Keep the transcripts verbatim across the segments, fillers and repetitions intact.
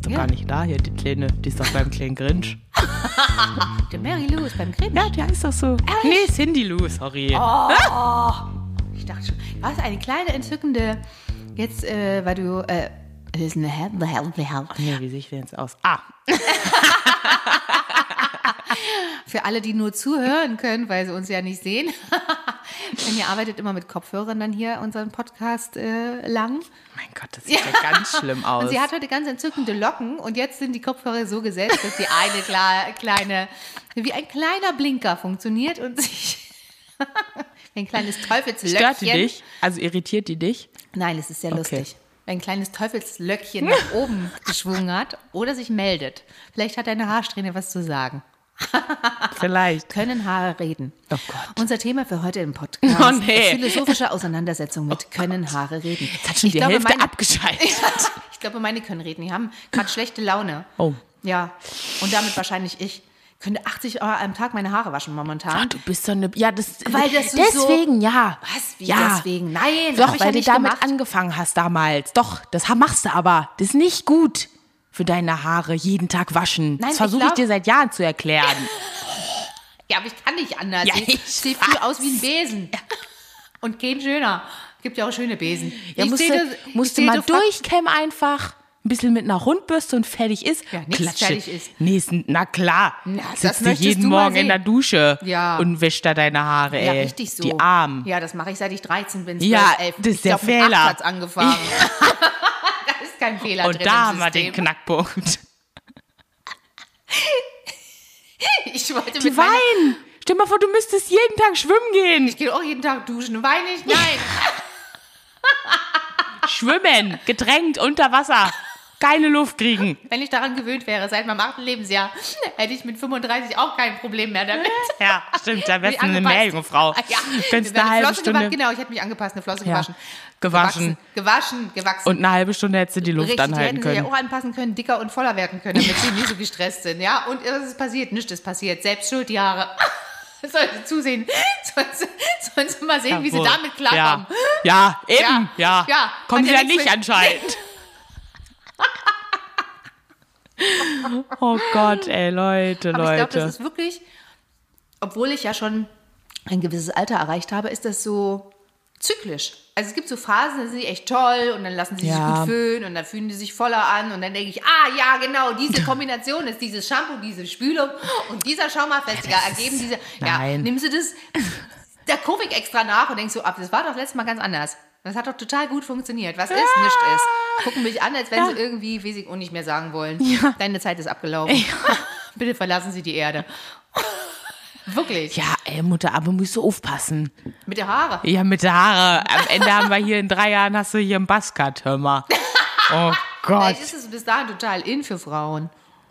doch Ja. gar nicht da hier, die Kleine. Die ist doch beim kleinen Grinch. Der Mary Lou ist beim Grinch. Ja, die heißt doch so. Nee, Cindy Lou, sorry. Oh, ich dachte schon, was eine kleine entzückende, jetzt, äh, weil du, äh, das ist eine Hell, Hell, Hell. Nee, wie sehe ich denn jetzt aus? Ah, Für alle, die nur zuhören können, weil sie uns ja nicht sehen. Denn ihr arbeitet immer mit Kopfhörern dann hier unseren Podcast äh, lang. mein Gott, das sieht ja, ganz schlimm aus. Und sie hat heute ganz entzückende Locken und jetzt sind die Kopfhörer so gesetzt, dass die eine klar, kleine, wie ein kleiner Blinker funktioniert und sich ein kleines Teufelslöckchen. Stört die dich? Also irritiert die dich? Nein, es ist sehr Okay. lustig. Ein kleines Teufelslöckchen nach oben geschwungen hat oder sich meldet. Vielleicht hat deine Haarsträhne was zu sagen. Vielleicht. Können Haare reden? Oh Gott. Unser Thema für heute im Podcast Oh nee. ist philosophische Auseinandersetzung mit Können Haare reden. Jetzt hat schon Ich die glaube, Hälfte meine- abgeschaltet. Ich glaube, meine können reden. Die haben gerade schlechte Laune. Oh. Ja, und damit wahrscheinlich ich. Könnte achtzig Euro am Tag meine Haare waschen momentan. Ach, du bist so eine... Ja, das... Weil das so- Deswegen, ja. Was? Wie ja. deswegen? Nein, Doch, hab ich weil ja du nicht damit gemacht. angefangen hast damals. Doch, das ha- machst du aber. Das ist nicht gut für deine Haare, jeden Tag waschen. Nein, das ich versuche ich, glaub- dir seit Jahren zu erklären. Ja, aber ich kann nicht anders. Ja, ich ich sehe viel aus wie ein Besen. Und kein schöner. Gibt ja auch schöne Besen. Ja, Ich musst sehe du, das- musst ich du sehe mal das Fakt- durchkämmen einfach. Ein bisschen mit einer Rundbürste und fertig ist. Ja, nichts Klatsche. fertig ist. Nächsten, na klar. Na, das Sitzt du möchtest jeden du mal Morgen in sehen. der Dusche Ja. und wäscht da deine Haare, Ja, ey. richtig so. Die Armen. Ja, das mache ich, seit ich dreizehn bin, zwölf, Ja, elf. das ist ich der glaub, mit Fehler. acht hat's angefangen. Da ist kein Fehler Und drin da im haben wir den System. Knackpunkt. Ich wollte Die mit meiner- weinen. Stell dir mal vor, du müsstest jeden Tag schwimmen gehen. Ich gehe auch jeden Tag duschen. Weine ich? Nein. Schwimmen, gedrängt, unter Wasser. Keine Luft kriegen. Wenn ich daran gewöhnt wäre, seit meinem achten Lebensjahr, hätte ich mit fünfunddreißig auch kein Problem mehr damit. Ja, stimmt, da wärst du eine Angepasst. Meerjungfrau. Ah, ja, Könntest eine eine halbe Flosse Stunde... gewaschen. Genau, ich hätte mich angepasst, eine Flosse Ja. gewaschen. Gewaschen. Gewaschen, gewachsen. Und eine halbe Stunde hättest du die Luft Richtig, die anhalten hätten sie ja können. auch anpassen können, dicker und voller werden können, damit sie nicht so gestresst sind. Ja, und was ist passiert? Nichts ist passiert. Selbst schuld, die Haare. Sollen sie zusehen. Sollen sie, sollen sie mal sehen, wie sie Jawohl. damit klarkommen. Ja, ja eben, ja. Ja, ja. Kommen Hat sie ja ja nichts nicht mit- anscheinend. Oh Gott, ey, Leute, Aber ich glaube, Leute. das ist wirklich, obwohl ich ja schon ein gewisses Alter erreicht habe, ist das so zyklisch. Also es gibt so Phasen, da sind die echt toll und dann lassen sie sich Ja. gut föhnen und dann fühlen die sich voller an und dann denke ich, ah ja, genau, diese Kombination ist dieses Shampoo, diese Spülung und dieser Schaumhaarfestiger ergeben diese, ja, Nein. nimmst du das, da gucke ich extra nach und denkst so, ab, das war doch letztes Mal ganz anders. Das hat doch total gut funktioniert. Was ist, nichts ist. Gucken mich an, als wenn Ja. sie irgendwie, weiß ich auch nicht mehr sagen wollen. Ja. Deine Zeit ist abgelaufen. Bitte verlassen Sie die Erde. Wirklich. Ja, ey, Mutter, aber musst du aufpassen. Mit der Haare. Ja, mit der Haare. Am Ende haben wir hier in drei Jahren, hast du hier einen Buzzcut, hör mal. Oh Gott. Vielleicht ist es bis dahin total in für Frauen.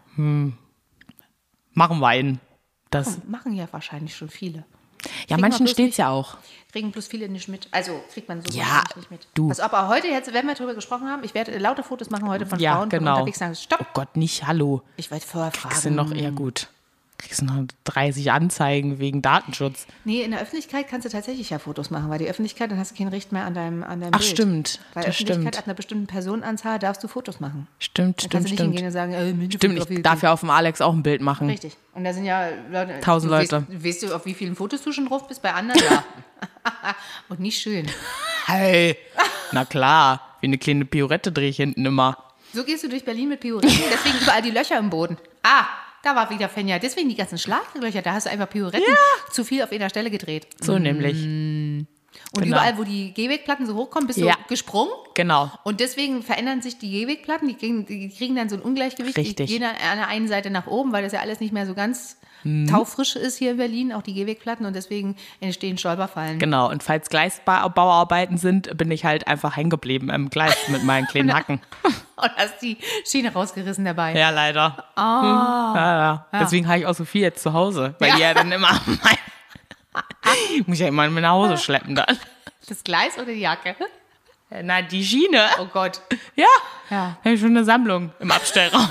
Machen wir einen. Das, Machen ja wahrscheinlich schon viele. ja, man manchen bloß steht's ja auch. Kriegen bloß viele nicht mit. Also kriegt man so Ja, wahrscheinlich nicht mit. du. Also, aber heute, jetzt, wenn wir darüber gesprochen haben, ich werde lauter Fotos machen heute von Ja, Frauen, von genau. unterwegs sagen, stopp. Oh Gott, nicht hallo. Ich werde vorher Kriegst du fragen. noch, ja gut. Kriegst du noch dreißig Anzeigen wegen Datenschutz. Nee, in der Öffentlichkeit kannst du tatsächlich ja Fotos machen, weil die Öffentlichkeit, dann hast du kein Recht mehr an deinem, an deinem Ach, Bild. stimmt. Weil Das Öffentlichkeit stimmt. ab einer bestimmten Personenanzahl darfst du Fotos machen. Stimmt, Dann stimmt, kannst du nicht stimmt. hingehen und sagen, äh, Mensch, Stimmt, ich darf ja auf dem Alex auch ein Bild machen. Richtig. Und da sind ja Leute. Tausend du Leute. Weißt, weißt du, auf wie vielen Fotos du schon drauf bist? Bei anderen? Ja. Und nicht schön. Hey, na klar. Wie eine kleine Piorette drehe ich hinten immer. So gehst du durch Berlin mit Pirouetten, deswegen überall die Löcher im Boden. Ah, da war wieder Fenja. Deswegen die ganzen Schlaglöcher, da hast du einfach Pirouetten zu viel auf einer Stelle gedreht. So nämlich. Und Genau. überall, wo die Gehwegplatten so hochkommen, bist du Ja. gesprungen. Genau. Und deswegen verändern sich die Gehwegplatten, die kriegen, die kriegen dann so ein Ungleichgewicht. Richtig. Die gehen an der einen Seite nach oben, weil das ja alles nicht mehr so ganz Mhm. taufrisch ist hier in Berlin, auch die Gehwegplatten. Und deswegen entstehen Stolperfallen. Genau. Und falls Gleisbauarbeiten sind, bin ich halt einfach hängen geblieben im Gleis mit meinen kleinen Hacken. Und hast die Schiene rausgerissen dabei. Ja, leider. Oh. Ja, ja. Deswegen habe ich auch so viel jetzt zu Hause. Weil Ja. die ja dann immer mein muss ich ja immer mit nach Hause schleppen dann. Das Gleis oder die Jacke? Na, die Schiene. Oh Gott. Ja. Ja. Habe ich schon eine Sammlung im Abstellraum.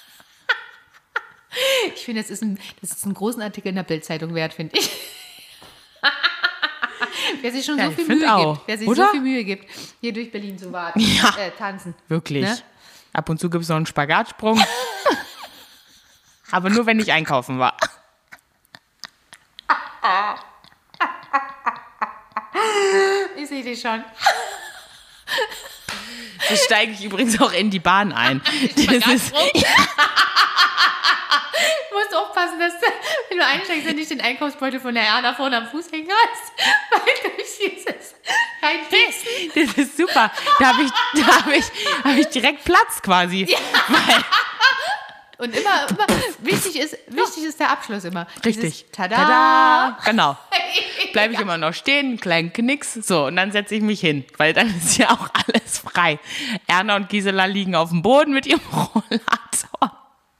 Ich finde, das ist ein, das ist einen großen Artikel in der Bild-Zeitung wert, finde ich. Wer sich schon Ja, so ich viel find Mühe auch. gibt, wer sich Oder? so viel Mühe gibt, hier durch Berlin zu warten, Ja. äh, tanzen. Wirklich. Ne? Ab und zu gibt es noch einen Spagatsprung. Aber nur, wenn ich einkaufen war. Ich sehe dich schon. So steige ich übrigens auch in die Bahn ein. Das ist, Du musst aufpassen, dass du, wenn du einsteigst, dann nicht den Einkaufsbeutel von der Erna vorne am Fuß hängen hast. Weil durch dieses Reinfließen. das ist super. Da habe ich, da hab ich, hab ich direkt Platz quasi. Ja. Weil, Und immer, immer wichtig ist, wichtig ist der Abschluss immer. richtig. Dieses Tada! Tada! Genau. Bleibe ich immer noch stehen, einen kleinen Knicks, so, und dann setze ich mich hin, weil dann ist ja auch alles frei. Erna und Gisela liegen auf dem Boden mit ihrem Rollator.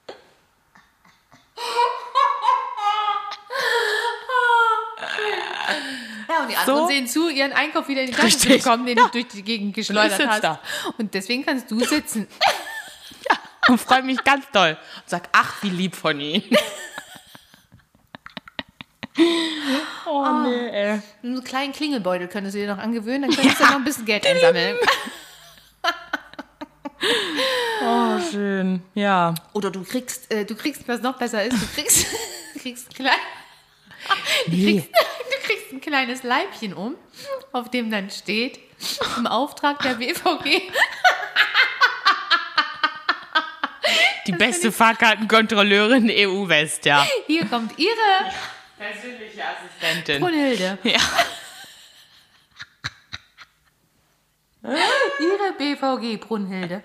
Ja, und die anderen So. sehen zu, ihren Einkauf wieder in die Tasche zu Richtig. bekommen, den Ja. du durch die Gegend Ich geschleudert sitz hast. da. Und deswegen kannst du sitzen. Und freue mich ganz doll. Und sag, ach, wie lieb von Ihnen. Oh, nee, ey. Einen kleinen Klingelbeutel könntest du dir noch angewöhnen, dann könntest du noch ein bisschen Geld einsammeln. Oh, schön. Ja. Oder du kriegst, äh, du kriegst, was noch besser ist, du kriegst, du kriegst, ein klein, du, Nee. kriegst, du kriegst ein kleines Leibchen um, auf dem dann steht, im Auftrag der B V G. Die beste Fahrkartenkontrolleurin E U-West, ja. Hier kommt ihre Persönliche Assistentin. Brunhilde. Ja. Ihre B V G Brunhilde.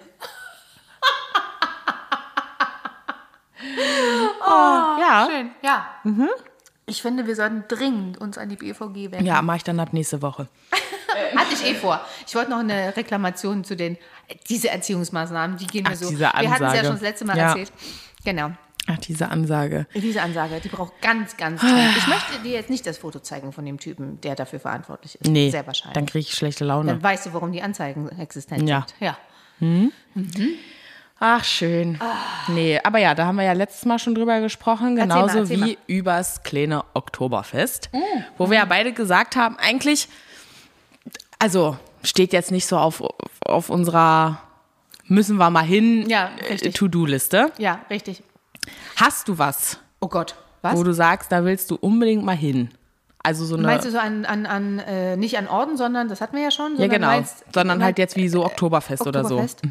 Oh, ja. Schön, ja. Ich finde, wir sollten dringend uns an die B V G wenden. Ja, mache ich dann ab nächste Woche. Hatte ich eh vor. Ich wollte noch eine Reklamation zu den, diese Erziehungsmaßnahmen, die gehen mir Ach, so. diese Wir hatten es ja Ansage. schon das letzte Mal Ja. erzählt. Genau. Ach, diese Ansage. Diese Ansage, die braucht ganz, ganz dringend. Ich möchte dir jetzt nicht das Foto zeigen von dem Typen, der dafür verantwortlich ist. Nee, Sehr wahrscheinlich. dann kriege ich schlechte Laune. Dann weißt du, warum die Anzeigen existent Ja. sind. Ja. Ach, schön. Nee, aber ja, da haben wir ja letztes Mal schon drüber gesprochen, Erzähl mal, genauso erzähl wie übers kleine Oktoberfest, wo wir ja beide gesagt haben, eigentlich, also steht jetzt nicht so auf, auf unserer müssen wir mal hin Ja, äh, richtig. To-Do-Liste. Ja, richtig. Hast du was, Oh Gott. Was? wo du sagst, da willst du unbedingt mal hin? Also so eine, Meinst du so an, an, an äh, nicht an Orden, sondern, das hatten wir ja schon. ja sondern genau, meinst- sondern halt meinst- jetzt wie so Oktoberfest, oder so. Oktoberfest?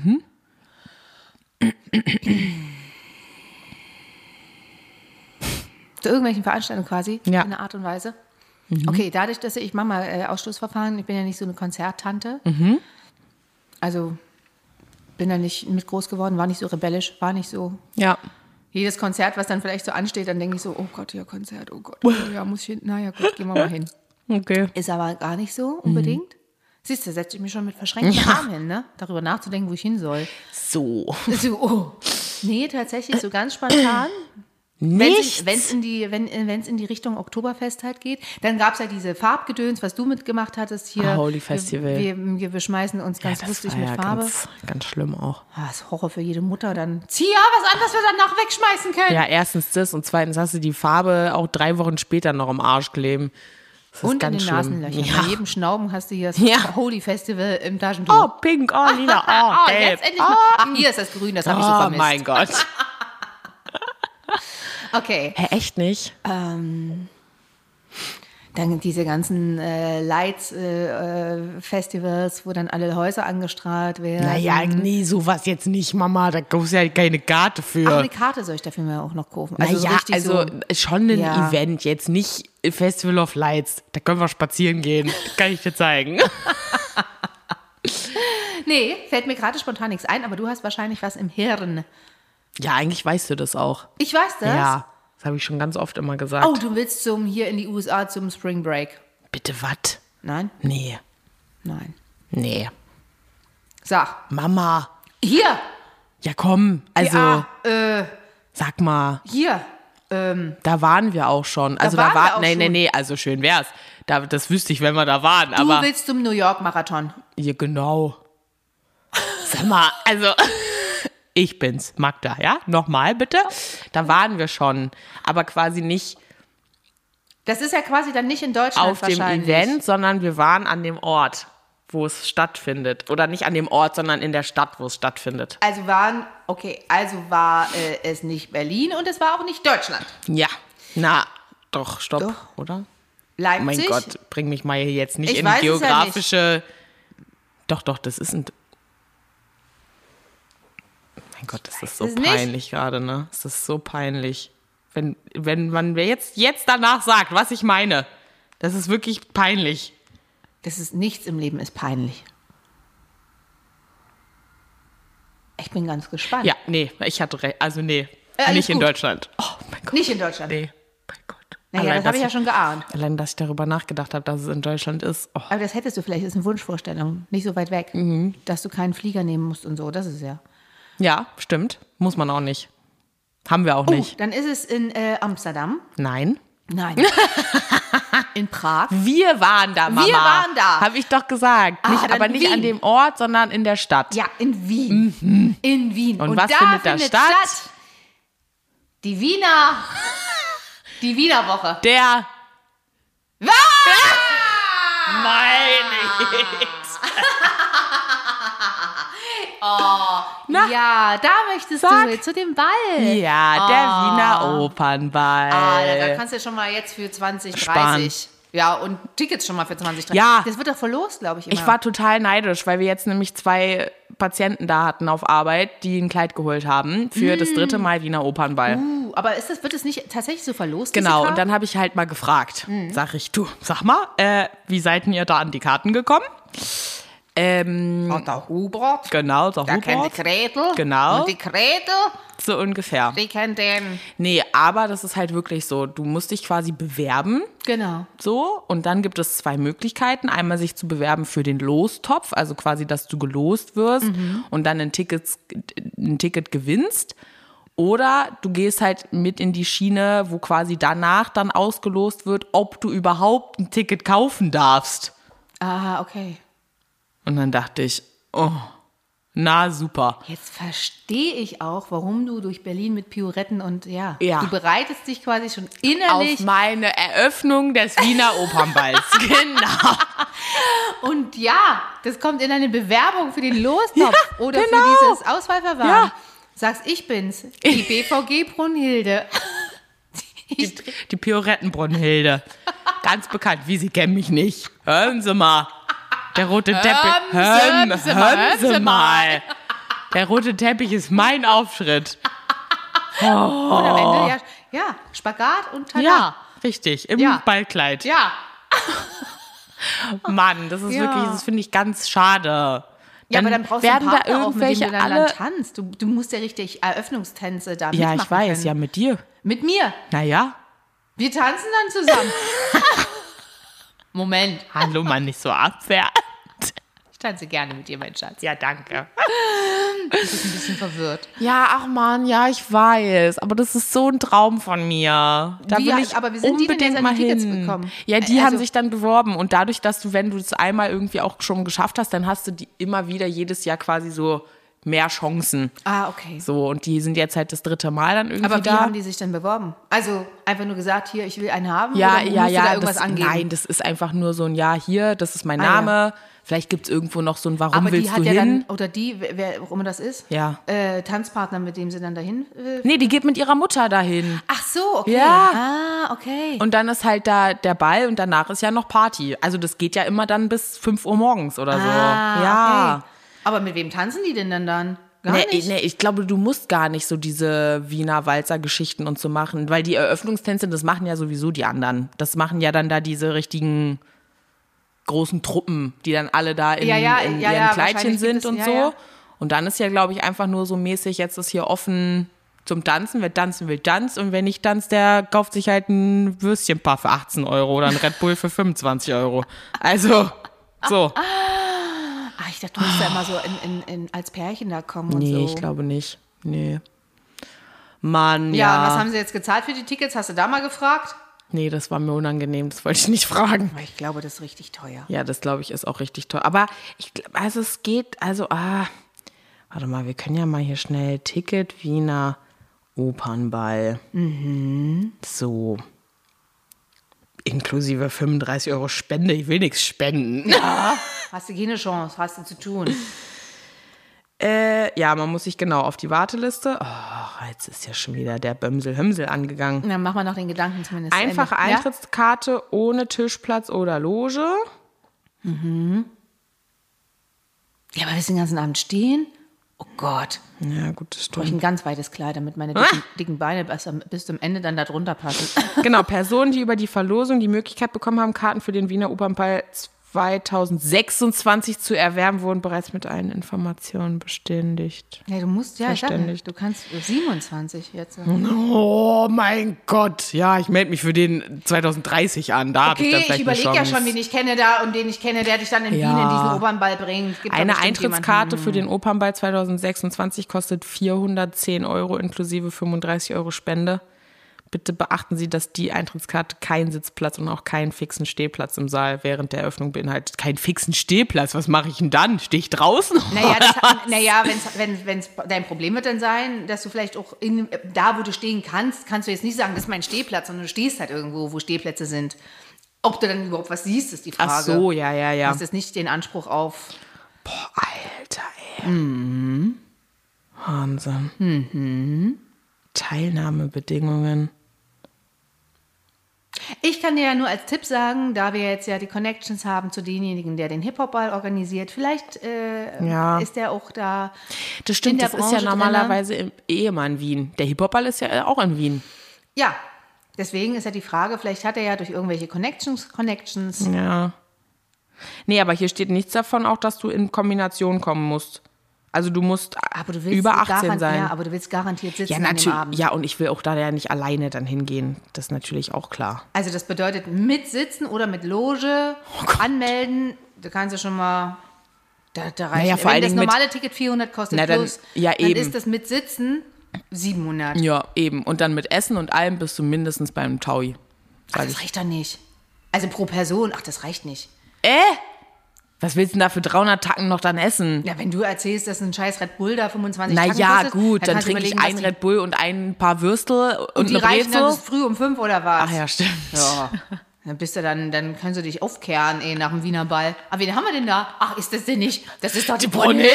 Zu irgendwelchen Veranstaltungen quasi, Ja. in einer Art und Weise. Okay, dadurch, dass ich mache mal äh, Ausschlussverfahren, ich bin ja nicht so eine Konzerttante. Also bin da nicht mit groß geworden, war nicht so rebellisch, war nicht so. Ja. Jedes Konzert, was dann vielleicht so ansteht, dann denke ich so, oh Gott, ja, Konzert, oh Gott, oh, ja, muss ich hin. Naja, gut, gehen wir mal hin. Okay. Ist aber gar nicht so unbedingt. Siehst du, setze ich mich schon mit verschränkten Armen hin, ne? Darüber nachzudenken, wo ich hin soll. So. So, oh. Nee, tatsächlich so ganz spontan. Nichts. Wenn es in, die- wenn, wenn's in die Richtung Oktoberfest halt geht. Dann gab es ja diese Farbgedöns, was du mitgemacht hattest hier. Ah, Holy Festival. Wir, wir, wir schmeißen uns ganz das lustig war mit ja Farbe. Ganz, ganz schlimm auch. Ah, das ist Horror für jede Mutter. Dann zieh ja was an, was wir danach wegschmeißen können. Ja, erstens das und zweitens hast du die Farbe auch drei Wochen später noch im Arsch kleben. Das ist Und in ganz den schlimm. Nasenlöchern. Ja. Bei jedem Schnauben hast du hier das Ja. Holy Festival im Oh, Taschentuch. pink, oh, lila, oh, Ah, gelb. jetzt endlich mal. Ach, hier ist das Grün, das habe ich so Oh vermisst. mein Gott. Okay. Hä, echt nicht? Ähm, dann diese ganzen äh, Lights-Festivals, äh, wo dann alle Häuser angestrahlt werden. Naja, nee, sowas jetzt nicht, Mama. Da kaufst du ja keine Karte Ach, für. eine Karte soll ich dafür mal auch noch kaufen. Also so naja, richtig also so, schon ein Ja. Event, jetzt nicht Festival of Lights. Da können wir spazieren gehen. Kann ich dir zeigen. nee, fällt mir gerade spontan nichts ein, aber du hast wahrscheinlich was im Hirn. Ja, eigentlich weißt du das auch. Ich weiß das. Ja, das habe ich schon ganz oft immer gesagt. Oh, du willst zum hier in die U S A zum Spring Break. Bitte was? Nein? Nee, Nein. nee. Sag. Mama. Hier. Ja, komm. Also, Ja, äh, sag mal. hier. Ähm, Da waren wir auch schon. Also da, waren wir war, auch nee, nee, schon. nee, also schön wär's. Da, das wüsste ich, wenn wir da waren. du Aber willst zum New York Marathon. ja, genau. Sag mal, also ich bin's, Magda, ja? Nochmal bitte. Da waren wir schon, aber quasi nicht Das ist ja quasi dann nicht in Deutschland auf dem wahrscheinlich. Event, sondern wir waren an dem Ort, wo es stattfindet. Oder nicht an dem Ort, sondern in der Stadt, wo es stattfindet. Also waren, okay, also war äh, es nicht Berlin und es war auch nicht Deutschland. Ja, na, doch, stopp, Doch. oder? Leipzig? Mein Gott, bring mich mal hier jetzt nicht Ich in weiß es ja geografische... Doch, doch, das ist ein... Mein Gott, das ist so es nicht. peinlich gerade, ne? Es ist so peinlich. Wenn, wenn man jetzt, jetzt danach sagt, was ich meine, das ist wirklich peinlich. Das ist nichts im Leben ist peinlich. Ich bin ganz gespannt. Ja, nee, ich hatte recht. Also nee, Äh, alles nicht in gut. Deutschland. Oh mein Gott. Nicht in Deutschland. Nee, mein Gott. Naja, Allein, das habe dass ich ja schon geahnt. Allein, dass ich darüber nachgedacht habe, dass es in Deutschland ist. Oh. Aber das hättest du vielleicht, das ist eine Wunschvorstellung, nicht so weit weg, Mhm. dass du keinen Flieger nehmen musst und so, das ist ja. Ja, stimmt. Muss man auch nicht. Haben wir auch Oh, nicht. dann ist es in äh, Amsterdam. Nein. Nein. In Prag. Wir waren da, Mama. Wir waren da. Habe ich doch gesagt. Ah, Nicht, dann aber nicht Wien. an dem Ort, sondern in der Stadt. Ja, in Wien. In Wien. Und was findet da statt? Die Wiener. Die Wiener Woche. Der Ah! meine ich. Na? Ja, da möchtest Sag. du zu dem Ball. Ja, der Wiener Opernball. Ah, da kannst du ja schon mal jetzt für zwanzig dreißig. Ja, und Tickets schon mal für zwanzig dreißig. Ja. Das wird doch verlost, glaube ich, immer. Ich war total neidisch, weil wir jetzt nämlich zwei Patienten da hatten auf Arbeit, die ein Kleid geholt haben für das dritte Mal Wiener Opernball. Uh, aber ist das, wird es nicht tatsächlich so verlost? diese Genau, Karten? und dann habe ich halt mal gefragt. Sag ich, du, sag mal, äh, wie seid denn ihr da an die Karten gekommen? Ähm, Und der Hubert. genau, der Der kennt die Hubert. Gretel. Genau. Und die Gretel, So ungefähr. die kennt den. Nee, aber das ist halt wirklich so, du musst dich quasi bewerben, Genau. so, und dann gibt es zwei Möglichkeiten. Einmal sich zu bewerben für den Lostopf, also quasi, dass du gelost wirst und dann ein, Tickets, ein Ticket gewinnst. Oder du gehst halt mit in die Schiene, wo quasi danach dann ausgelost wird, ob du überhaupt ein Ticket kaufen darfst. Ah, okay. Und dann dachte ich, oh, na super. Jetzt verstehe ich auch, warum du durch Berlin mit Pioretten und ja, Ja. du bereitest dich quasi schon Auf innerlich. meine Eröffnung des Wiener Opernballs. Genau. Und ja, das kommt in eine Bewerbung für den Lostopf Ja, oder genau. für dieses Auswahlverfahren. Ja. Sagst, ich bin's, die B V G Brunhilde. Die, die Piorettenbrunhilde. Ganz bekannt. Wie, Sie kennen mich nicht. Hören Sie mal. Der rote Teppich. Hören Sie mal, hören Sie mal. Der rote Teppich ist mein Auftritt. Und am Ende, ja, ja Spagat und Tada. Ja, richtig. Im Ja. Ballkleid. Ja. Mann, das ist Ja. wirklich, das finde ich ganz schade. Ja, aber dann brauchst du einen werden da Partner auch, mit dem irgendwelche du dann, alle. dann tanzt. Du, du musst ja richtig Eröffnungstänze da Ja, mitmachen ich weiß, können. ja, mit dir. Mit mir. Naja. Wir tanzen dann zusammen. Moment. Hallo, Mann, nicht so abwehr. Ich tanze gerne mit dir, mein Schatz. Ja, danke. Du bist ein bisschen verwirrt. Ja, ach Mann, ja, ich weiß. Aber das ist so ein Traum von mir. Da Wie, will ich aber wie sind die denn unbedingt jetzt an mal die Tickets hin. gekommen? Ja, die Also- haben sich dann beworben. Und dadurch, dass du, wenn du es einmal irgendwie auch schon geschafft hast, dann hast du die immer wieder jedes Jahr quasi so mehr Chancen. Ah, okay. So, und die sind jetzt halt das dritte Mal dann irgendwie Aber wie da. haben die sich denn beworben? Also einfach nur gesagt, hier, ich will einen haben? Ja, oder ja, musst ja. du da irgendwas das, angeben? Nein, das ist einfach nur so ein Ja, hier, das ist mein Ah, ja. Name. Vielleicht gibt es irgendwo noch so ein Warum Aber die willst hat du ja hin? dann, oder die, wer, wer auch immer das ist, Ja. äh, Tanzpartner, mit dem sie dann dahin. Äh, Nee, die geht mit ihrer Mutter dahin. Ach so, okay. Ja. Ah, okay. Und dann ist halt da der Ball und danach ist ja noch Party. Also das geht ja immer dann bis fünf Uhr morgens oder so. ah, Ja. Okay. Aber mit wem tanzen die denn dann dann? Gar Nee, nicht? nee, ich glaube, du musst gar nicht so diese Wiener Walzer-Geschichten und so machen, weil die Eröffnungstänze, das machen ja sowieso die anderen. Das machen ja dann da diese richtigen großen Truppen, die dann alle da in, Ja, ja, in ja, ihren ja, Kleidchen wahrscheinlich sind gibt es- und ja, so. ja. Und dann ist ja, glaube ich, einfach nur so mäßig, jetzt ist hier offen zum Tanzen. Wer tanzen will, tanzt. Und wer nicht tanzt, der kauft sich halt ein Würstchenpaar für achtzehn Euro oder ein Red Bull für fünfundzwanzig Euro. Also, so. Ah, ich dachte, du musst da immer so in, in, in, als Pärchen da kommen und Nee, so. ich glaube nicht. Nee. Mann, Ja, ja. und was haben sie jetzt gezahlt für die Tickets? Hast du da mal gefragt? Nee, das war mir unangenehm, das wollte ich nicht fragen. Aber ich glaube, das ist richtig teuer. Ja, das glaube ich ist auch richtig toll. Aber ich glaube, also es geht, also, ah, warte mal, wir können ja mal hier schnell Ticket Wiener Opernball. Mhm. So. Inklusive fünfunddreißig Euro Spende, ich will nichts spenden. Ja, hast du keine Chance, hast du zu tun. Äh, ja, man muss sich genau auf die Warteliste. Oh, jetzt ist ja schon wieder der Bömsel-Hömsel angegangen. Dann machen wir noch den Gedanken zumindest. Einfache Ende. Eintrittskarte ja? ohne Tischplatz oder Loge. Mhm. Ja, aber wir den ganzen Abend stehen? Oh Gott. Ja, gut, das Brauche ich stimmt. ein ganz weites Kleid, damit meine dicken, dicken Beine bis, bis zum Ende dann da drunter passen. Genau, Personen, die über die Verlosung die Möglichkeit bekommen haben, Karten für den Wiener Opernball zwanzig sechsundzwanzig zu erwerben, wurden bereits mit allen Informationen bestätigt. Ja, du musst, ja, ich sag, Verständigt. du kannst siebenundzwanzig jetzt. Oh mein Gott. Ja, ich melde mich für den zwanzig dreißig an. Da habe ich dann Okay, vielleicht ich überlege eine ja Chance. schon, wen ich kenne da und den ich kenne, der dich dann in Ja. Wien in diesen Opernball bringt. Gibt doch Eine bestimmt Eintrittskarte jemanden. für den Opernball zwanzig sechsundzwanzig kostet vierhundertzehn Euro inklusive fünfunddreißig Euro Spende. Bitte beachten Sie, dass die Eintrittskarte keinen Sitzplatz und auch keinen fixen Stehplatz im Saal während der Eröffnung beinhaltet. Keinen fixen Stehplatz? Was mache ich denn dann? Stehe ich draußen? Naja, das, naja wenn's, wenn wenn's, dein Problem wird dann sein, dass du vielleicht auch in, da, wo du stehen kannst, kannst du jetzt nicht sagen, das ist mein Stehplatz, sondern du stehst halt irgendwo, wo Stehplätze sind. Ob du dann überhaupt was siehst, ist die Frage. Ach so, ja, ja, ja. Du hast jetzt nicht den Anspruch auf... Boah, Alter, ey. Mhm. Wahnsinn. Mhm. Teilnahmebedingungen. Ich kann dir ja nur als Tipp sagen, da wir jetzt ja die Connections haben zu denjenigen, der den Hip-Hop-Ball organisiert, vielleicht äh, Ja. ist der auch da. Das in stimmt, der das ist ja Branche normalerweise im, eh immer in Wien. Der Hip-Hop-Ball ist ja auch in Wien. Ja, deswegen ist ja die Frage, vielleicht hat er ja durch irgendwelche Connections, Connections. Ja. Nee, aber hier steht nichts davon auch, dass du in Kombination kommen musst. Also du musst Aber du willst über achtzehn garan- sein. Ja, aber du willst garantiert sitzen Ja, an dem natürlich. Abend. Ja, und ich will auch da ja nicht alleine dann hingehen. Das ist natürlich auch klar. Also das bedeutet mit Sitzen oder mit Loge Oh anmelden, da kannst du schon mal, da, da reicht. Naja, vor Wenn allen das Dingen mit- normale Ticket vierhundert kostet Na, dann- plus, ja, dann eben. ist das mit Sitzen siebenhundert. Ja, eben. Und dann mit Essen und allem bist du mindestens beim Taui. Ach, Sag das ich. reicht doch nicht. Also pro Person, ach, das reicht nicht. Äh? Was willst du denn da für dreihundert Tacken noch dann essen? Ja, wenn du erzählst, dass ein scheiß Red Bull da fünfundzwanzig Na Tacken ja, kostet, gut, dann kannst du trinke ich überlegen, ein was die- Red Bull und ein paar Würstel und, Und die eine reichen dann Brezel. bis früh um fünf oder was? Ach ja, stimmt. Ja. Dann bist du dann, dann können sie dich aufkehren, eh, nach dem Wiener Ball. Aber wen haben wir denn da? Ach, ist das denn nicht? Das ist doch die Brunhilde!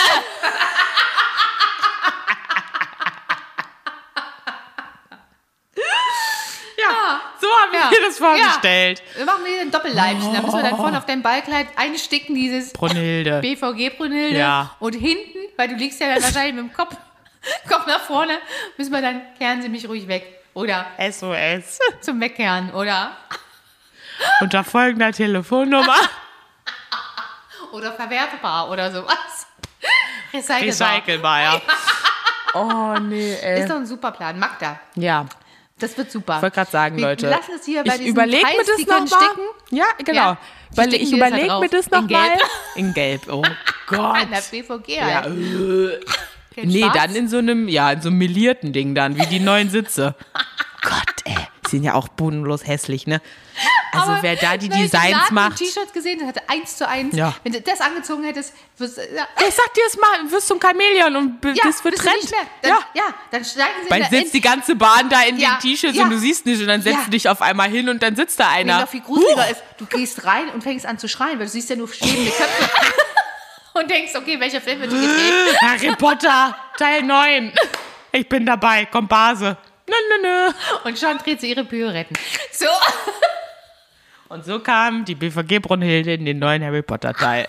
Ja, so habe ich Ja. mir das vorgestellt. Ja. Wir machen wieder ein Doppelleibchen. Da müssen wir dann vorne auf deinem Ballkleid einsticken, dieses Brunhilde. B V G-Brunhilde. Ja. Und hinten, weil du liegst ja dann wahrscheinlich mit dem Kopf, Kopf nach vorne, müssen wir dann, kehren Sie mich ruhig weg. Oder S O S. zum Wegkehren. Oder, Unter folgender Telefonnummer. oder verwertbar oder sowas. Recycelbar. Recycelbar, ja. Oh, nee, ey. Ist doch ein super Plan. Magda, Ja, das wird super. ich wollte gerade sagen, Wir Leute. lassen es hier bei ich diesen überlege mir das Teilstickern noch mal. sticken. Ja, genau. Ja, die Weil sticken ich wir jetzt überlege da mir drauf. das noch In Gelb. mal. In Gelb. Oh Gott. An der B V G Ja, halt. äh. Den Nee, Schwarz. dann in so einem, ja, in so einem melierten Ding dann, wie die neuen Sitze. Gott, ey. Die sind ja auch bodenlos hässlich, ne? Also Aber wer da die wenn ich im Designs Laden macht. die T-Shirts gesehen, das hatte eins zu eins. Ja. Wenn du das angezogen hättest, wirst, ja, Ich sag dir es mal, wirst zum Chamäleon und b- ja, bist für bist du Trend. nicht mehr. Dann, Ja. ja. dann steigen sie Weil in der sitzt die ganze Bahn da in Ja, den T-Shirts ja. und du siehst nicht und dann setzt Ja. du dich auf einmal hin und dann sitzt da Nee, einer. noch viel gruseliger ist, du gehst rein und fängst an zu schreien, weil du siehst ja nur schwebende Köpfe und denkst, okay, welcher Film wird gedreht? Harry Potter, Teil neun. Ich bin dabei, Komparse. Nö, nö, nö. Und schon dreht sie ihre Pirouetten. So. Und so kam die B V G Brunhilde in den neuen Harry Potter Teil.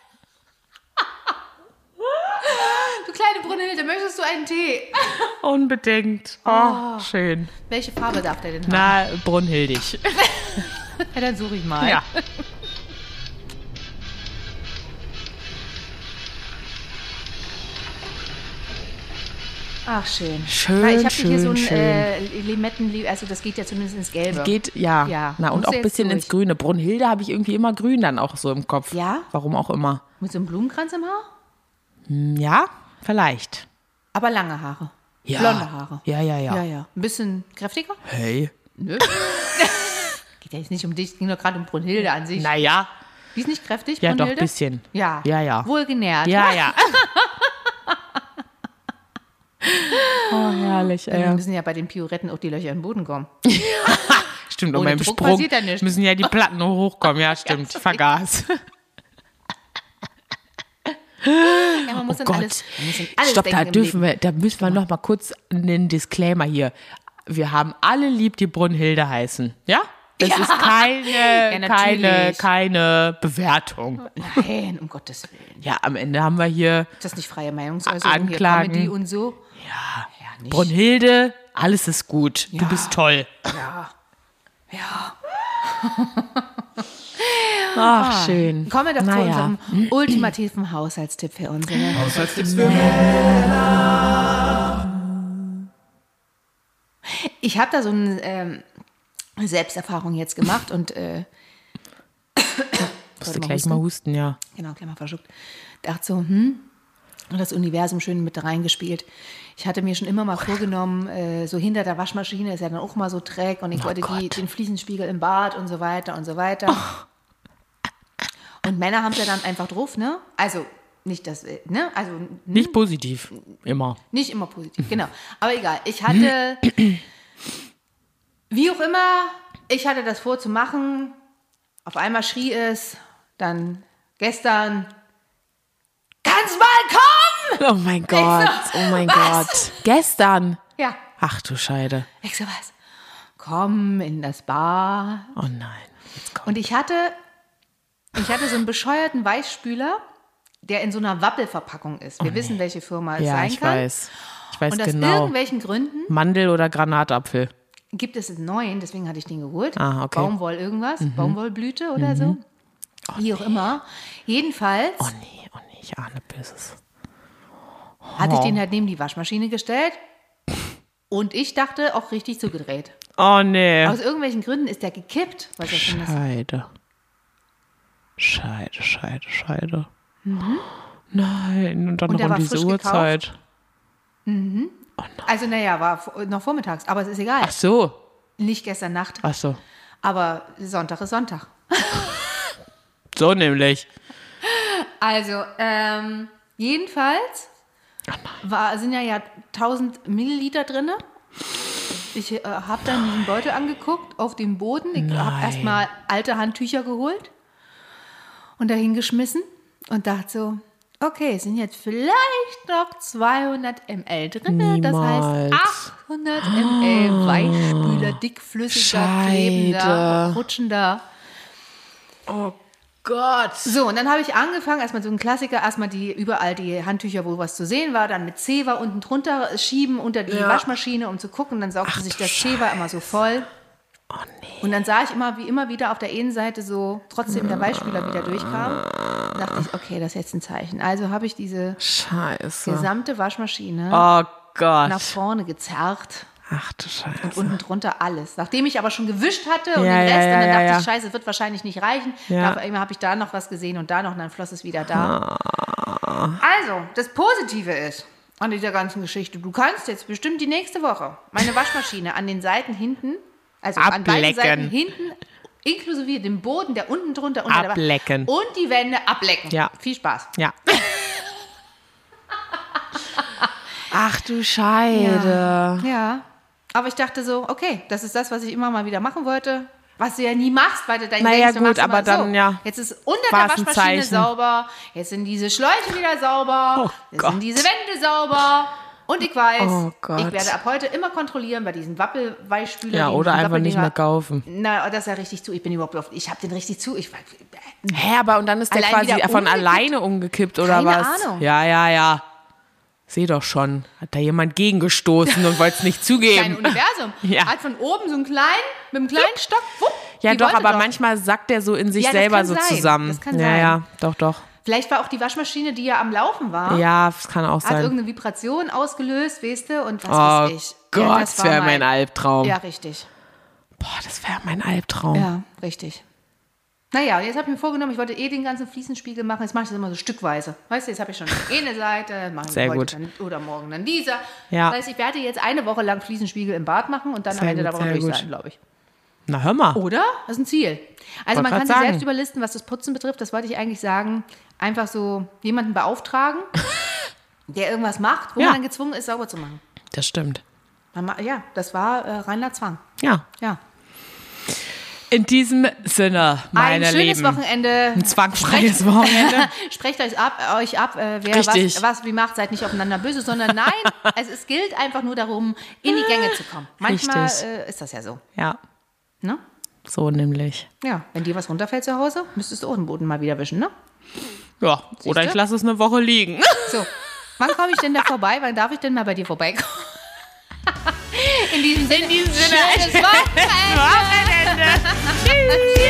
Du kleine Brunhilde, möchtest du einen Tee? Unbedingt. Oh, schön. Welche Farbe darf der denn haben? Na, Brunhildig. Ja, dann suche ich mal. Ja. Ach, schön. Schön, Na, ich habe schön, hier so ein schön. äh, Limetten, also das geht ja zumindest ins Gelbe. Geht, ja. Ja, Na, und musst auch du ein jetzt bisschen durch. ins Grüne. Brunhilde habe ich irgendwie immer grün dann auch so im Kopf. Ja? Warum auch immer. Mit so einem Blumenkranz im Haar? Hm, Ja, vielleicht. Aber lange Haare. Ja. Blonde Haare. Ja, ja, ja. Ja, ja. Ein bisschen kräftiger? Hey. Nö. Geht ja jetzt nicht um dich, es ging doch gerade um Brunhilde an sich. Naja. Die ist nicht kräftig, Ja, doch, Brunhilde? ein bisschen. Ja. Ja, ja. Wohlgenährt. Ja, ja. Oh, herrlich, Wir ey. müssen ja bei den Pirouetten auch die Löcher in den Boden kommen. Stimmt, und Ohne beim Druck Sprung passiert ja nichts. müssen ja die Platten hochkommen. Ja, stimmt. Ich vergaß. Ja, man muss Oh dann Gott. alles, man muss dann alles Stopp, denken da im dürfen Leben. wir, da müssen wir noch mal kurz einen Disclaimer hier. Wir haben alle lieb, die Brunhilde heißen. Ja? Das Ja. ist keine, Ja, keine, natürlich. keine Bewertung. Nein, um Gottes Willen. Ja, am Ende haben wir hier Ist das nicht freie Meinungsäußerung, hier Anklagen. Comedy und so? ja, Ja, nicht. Brunhilde, alles ist gut. Ja. Du bist toll. Ja. Ja. Ach, schön. Kommen wir doch zu Naja. unserem ultimativen Haushaltstipp für uns. Ne? Haushaltstipps für Männer. Ich habe da so eine ähm, Selbsterfahrung jetzt gemacht und äh, Musst du gleich mal husten, ja. Genau, gleich mal verschluckt. Dachte so, hm, und das Universum schön mit reingespielt. Ich hatte mir schon immer mal vorgenommen, äh, so hinter der Waschmaschine ist ja dann auch mal so Dreck und ich Oh wollte die, Gott. den Fliesenspiegel im Bad und so weiter und so weiter. Und Männer haben es ja dann einfach drauf, ne? Also nicht das, äh, ne? Also Nicht positiv, immer. nicht immer positiv, genau. Aber egal, ich hatte, wie auch immer, ich hatte das vor zu machen. Auf einmal schrie es, dann gestern, kannst mal kommen! Oh mein Gott, so, oh mein was? Gott. Gestern. Ja, Ach du Scheide. ich so, was? Komm in das Bad. Oh nein. Jetzt kommt. Und ich hatte, ich hatte so einen bescheuerten Weichspüler, der in so einer Wappelverpackung ist. Wir wissen, welche Firma es Oh ja, sein ich kann. weiß. Ich weiß Und aus genau. irgendwelchen Gründen Mandel oder Granatapfel. gibt es einen neuen, deswegen hatte ich den geholt. Ah, okay. Baumwoll irgendwas, Baumwollblüte oder so. Wie auch immer. Jedenfalls Oh nee, oh nee, ich ahne Böses. hatte ich Oh. den halt neben die Waschmaschine gestellt und ich dachte auch richtig zugedreht. Oh nee. Aus irgendwelchen Gründen ist der gekippt. Was ich finde, das Scheide. Scheide, Scheide, Scheide. Nein, und dann Und der noch war um diese frisch Uhrzeit. also naja, war vor- noch vormittags, aber es ist egal. Ach so. Nicht gestern Nacht, Ach so. aber Sonntag ist Sonntag. So nämlich. Also, ähm, jedenfalls war, sind ja, ja tausend Milliliter drin. Ich äh, habe dann diesen Beutel angeguckt auf dem Boden. Ich habe Nein. erstmal alte Handtücher geholt und dahin geschmissen und dachte so, okay, es sind jetzt vielleicht noch zweihundert Milliliter drin. Das heißt Niemals. achthundert Milliliter Weichspüler, dickflüssiger, Scheide. klebender, rutschender. Oh Gott. So, und dann habe ich angefangen, erstmal so ein Klassiker, erstmal die überall die Handtücher, wo was zu sehen war, dann mit Zewa unten drunter schieben unter die Ja. Waschmaschine, um zu gucken, dann saugte sich du das Zewa immer so voll. Oh nee. Und dann sah ich immer, wie immer wieder auf der Innenseite so trotzdem der Weichspüler wieder durchkam. Da dachte ich, okay, das ist jetzt ein Zeichen. Also habe ich diese Scheiße. gesamte Waschmaschine Oh Gott. nach vorne gezerrt. Ach du Scheiße. Und unten drunter alles. Nachdem ich aber schon gewischt hatte und Ja, den ja, Rest, ja, und dann ja, dachte ja. ich, scheiße, wird wahrscheinlich nicht reichen. Ja. Da habe ich da noch was gesehen und da noch, und dann floss es wieder da. Also, das Positive ist an dieser ganzen Geschichte, du kannst jetzt bestimmt die nächste Woche meine Waschmaschine an den Seiten hinten, also an beiden Ablecken. Seiten hinten, inklusive dem Boden, der unten drunter unter Ablecken. der Wa- und die Wände ablecken. Ja. Viel Spaß. Ja. Ach du Scheide. Ja. Aber ich dachte so, okay, das ist das, was ich immer mal wieder machen wollte. Was du ja nie machst, weil du dein Naja, denkst, du gut, machst immer aber dann, so. ja. Jetzt ist unter War's der ein Waschmaschine Zeichen. sauber, jetzt sind diese Schläuche wieder sauber, Oh jetzt Gott. sind diese Wände sauber. Und ich weiß, Oh Gott. ich werde ab heute immer kontrollieren bei diesen Wappelweichspülern. Ja, diesen oder einfach nicht Wappeldinger. mehr kaufen. Na, das ist ja richtig zu. Ich bin überhaupt auf, ich habe den richtig zu. Ich, Hä, aber und dann ist der Allein quasi wieder von umgekippt? alleine umgekippt oder Keine was? Ahnung. Ja, ja, ja. Seh doch schon. Hat da jemand gegengestoßen und wollte es nicht Kleines zugeben. Universum. Ja. Hat von oben so einen kleinen, mit einem kleinen Stock. Wupp, Ja, die doch, wollte aber manchmal sackt der so in sich Ja, das selber kann so sein. zusammen. Das kann ja, sein. ja, doch, doch. Vielleicht war auch die Waschmaschine, die ja am Laufen war. Ja, das kann auch Hat sein. irgendeine Vibration ausgelöst, weißt du, und was Oh weiß ich. Gott, Ja, das war wäre mein Albtraum. Ja, richtig. Boah, das wäre mein Albtraum. Ja, richtig. Naja, und jetzt habe ich mir vorgenommen, ich wollte eh den ganzen Fliesenspiegel machen. Jetzt mache ich das immer so stückweise. Weißt du, jetzt habe ich schon eine Seite, mache ich Sehr heute gut. Dann, oder morgen dann dieser. Ja. Das heißt, ich werde jetzt eine Woche lang Fliesenspiegel im Bad machen und dann Sehr am Ende gut, der Woche sehr durch gut. sein, glaube ich. Na, hör mal. Oder? Das ist ein Ziel. Also Wollt man kann grad sich sagen. selbst überlisten, was das Putzen betrifft. Das wollte ich eigentlich sagen. Einfach so jemanden beauftragen, der irgendwas macht, wo Ja. man dann gezwungen ist, sauber zu machen. Das stimmt. Man ma- Ja, das war äh, reiner Zwang. Ja. Ja. In diesem Sinne, meine Ein schönes Lieben. Wochenende. Ein zwangfreies Wochenende. Sprecht euch ab, euch ab äh, wer Richtig. was, was wie macht, seid nicht aufeinander böse, sondern nein, es, es gilt einfach nur darum, in die Gänge zu kommen. Manchmal äh, ist das ja so. Ja, Ne? so nämlich. Ja, wenn dir was runterfällt zu Hause, müsstest du auch den Boden mal wieder wischen, ne? Ja, oder du? ich lasse es eine Woche liegen. So, wann komme ich denn da vorbei? Wann darf ich denn mal bei dir vorbeikommen? In diesem Sinne, In diesem Sinne, schönes Wochenende. Wochenende. Tschüss.